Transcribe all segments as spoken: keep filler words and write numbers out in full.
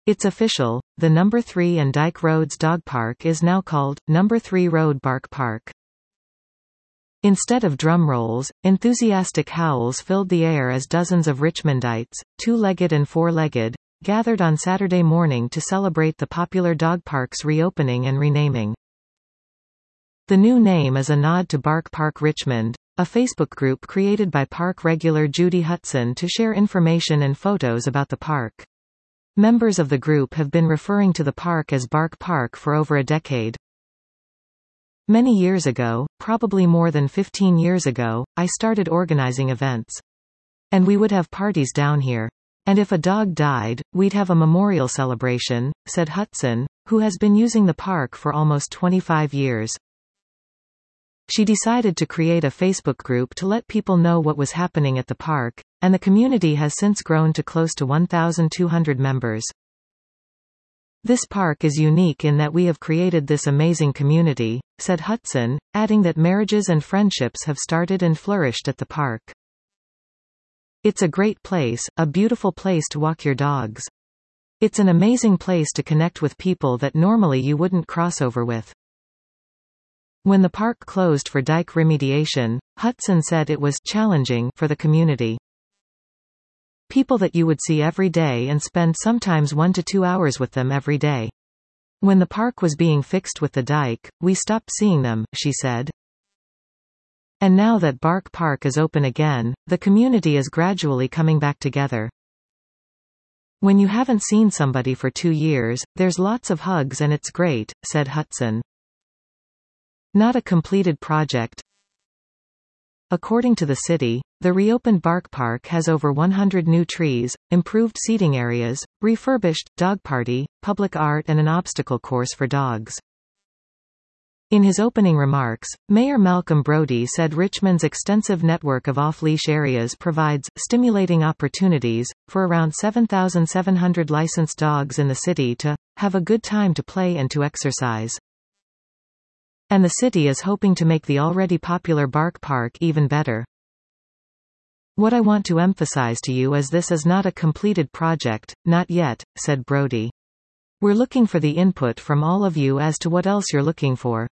It's official, the Number three and Dyke Roads Dog Park is now called Number three Road Bark Park. Instead of drum rolls, enthusiastic howls filled the air as dozens of Richmondites, two-legged and four-legged, gathered on Saturday morning to celebrate the popular dog park's reopening and renaming. The new name is a nod to Bark Park Richmond, a Facebook group created by park regular Judy Hudson to share information and photos about the park. Members of the group have been referring to the park as Bark Park for over a decade. Many years ago, probably more than fifteen years ago, I started organizing events. And we would have parties down here. And if a dog died, we'd have a memorial celebration, said Hudson, who has been using the park for almost twenty-five years. She decided to create a Facebook group to let people know what was happening at the park, and the community has since grown to close to one thousand two hundred members. This park is unique in that we have created this amazing community, said Hudson, adding that marriages and friendships have started and flourished at the park. It's a great place, a beautiful place to walk your dogs. It's an amazing place to connect with people that normally you wouldn't cross over with. When the park closed for dike remediation, Hudson said it was challenging for the community. People that you would see every day and spend sometimes one to two hours with them every day. When the park was being fixed with the dike, we stopped seeing them, she said. And now that Bark Park is open again, the community is gradually coming back together. When you haven't seen somebody for two years, there's lots of hugs and it's great, said Hudson. Not a completed project. According to the city, the reopened Bark Park has over one hundred new trees, improved seating areas, refurbished dog party, public art and an obstacle course for dogs. In his opening remarks, Mayor Malcolm Brodie said Richmond's extensive network of off-leash areas provides stimulating opportunities for around seven thousand seven hundred licensed dogs in the city to have a good time to play and to exercise. And the city is hoping to make the already popular Bark Park even better. What I want to emphasize to you is this is not a completed project, not yet, said Brodie. We're looking for the input from all of you as to what else you're looking for.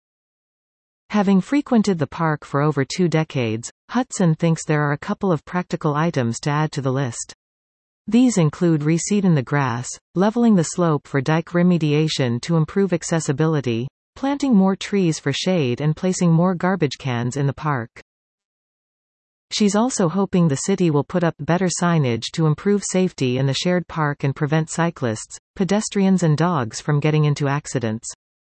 Having frequented the park for over two decades, Hudson thinks there are a couple of practical items to add to the list. These include reseeding the grass, leveling the slope for dike remediation to improve accessibility, planting more trees for shade and placing more garbage cans in the park. She's also hoping the city will put up better signage to improve safety in the shared park and prevent cyclists, pedestrians and dogs from getting into accidents.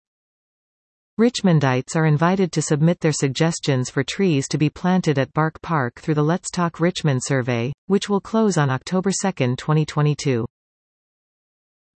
Richmondites are invited to submit their suggestions for trees to be planted at Bark Park through the Let's Talk Richmond survey, which will close on October second, twenty twenty-two.